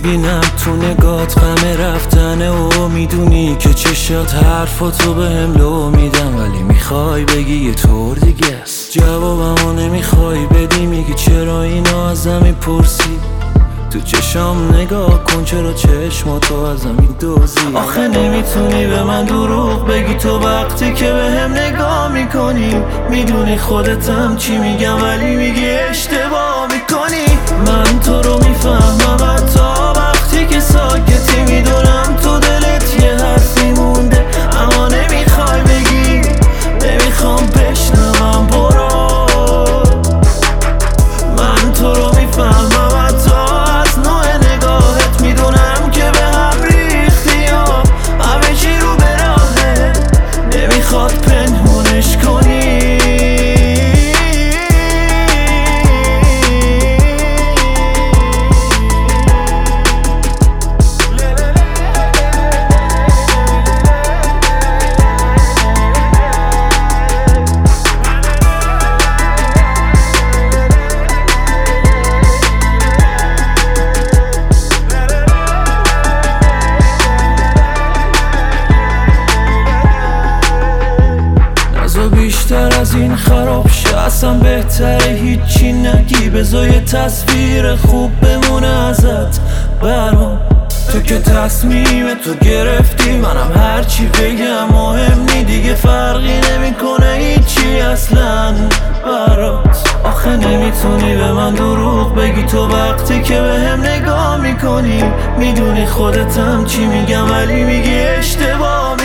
میبینم تو نگات غم رفتنه و میدونی که چشات حرفاتو بهم لو میدم، ولی میخوای بگی یه طور دیگه است. جوابمو نمیخوای بدی، میگی چرا اینو ازم میپرسی. تو چشام نگاه کن، چرا چشماتو ازم میدوزی. آخه نمیتونی به من دروغ بگی، تو وقتی که بهم نگاه میکنی میدونی خودتم چی میگم، ولی میگی اشتباه میکنی. من تو رو میفهمم حتی وقتی که ساکتی، میدونم تو دلت یه حرفی مونده اما نمیخوای بگی. نمیخوام بشنوم، برو. من تو رو میفهمم حتی از نوع نگاهت، میدونم که به هم ریختی یا همه چی رو به راهه، نمیخواد پنهونش کنی. بیشتر از این خراب شه، اصلا بهتره هیچی نگی، بذار یه تصویر خوب بمونه ازت برام. تو که تصمیم تو گرفتی، منم هرچی بگم مهم نی دیگه، فرقی نمیکنه هیچی اصلا برات. آخه نمیتونی به من دروغ بگی، تو وقتی که بهم نگاه میکنی میدونی خودتم چی میگم، ولی میگی اشتباه